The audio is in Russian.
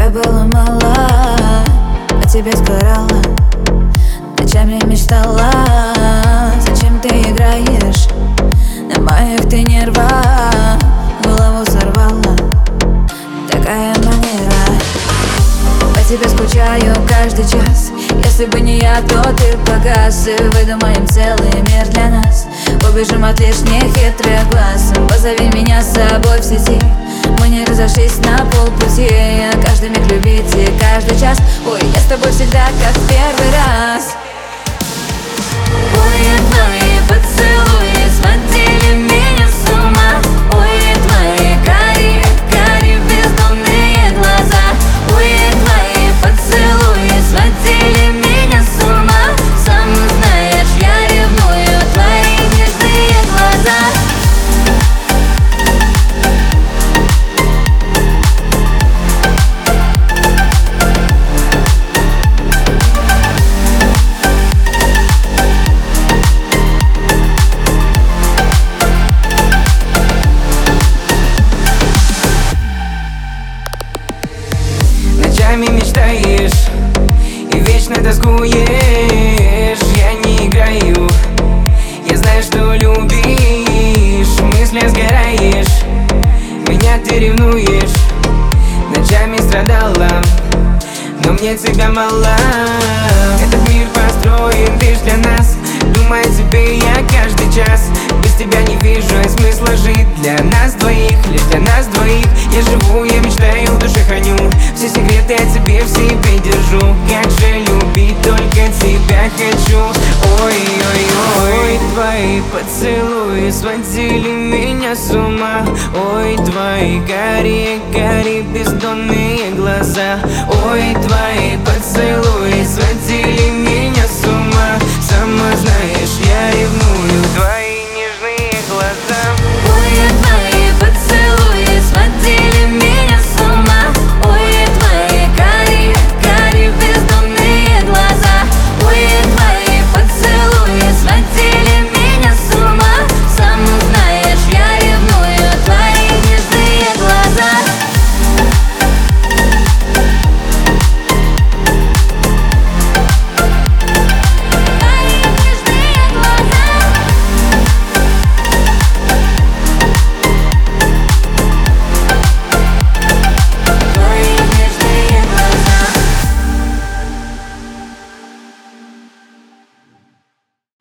тебя было мало, о тебе сгорала, ночами мечтала. Зачем ты играешь на моих ты нервах? Голову сорвала, такая манера. По тебе скучаю каждый час. Если бы не я, то ты погас. И выдумаем целый мир для нас. Убежим от лишних хитрых глаз. Позови меня с собой в сети. Мы не разошлись на полпути. Каждый миг любить и каждый час. Ой, я с тобой всегда как в первый раз. Ой, твои поцелуи сводили меня с ума. Ой, твои карие бездонные глаза. Ой, твои поцелуи сводили меня с ума. Сам знаешь, я ревную твои нежные глаза. Ночами мечтаешь и вечно тоскуешь. Я не играю, я знаю, что любишь. В мыслях сгораешь, меня ты ревнуешь. Ночами страдала, но мне тебя мало. Этот мир построен лишь для нас. Думаю о тебе я каждый час. Без тебя не вижу смысла жить. Для нас двоих, лишь для нас двоих. Я живу, я мечтаю, в душе храню. Все секреты о тебе в себе держу. Как же любить, только тебя хочу. Ой-ой-ой, твои поцелуи сводили меня с ума. Ой, твои карие бездонные глаза. Ой, твои поцелуи сводили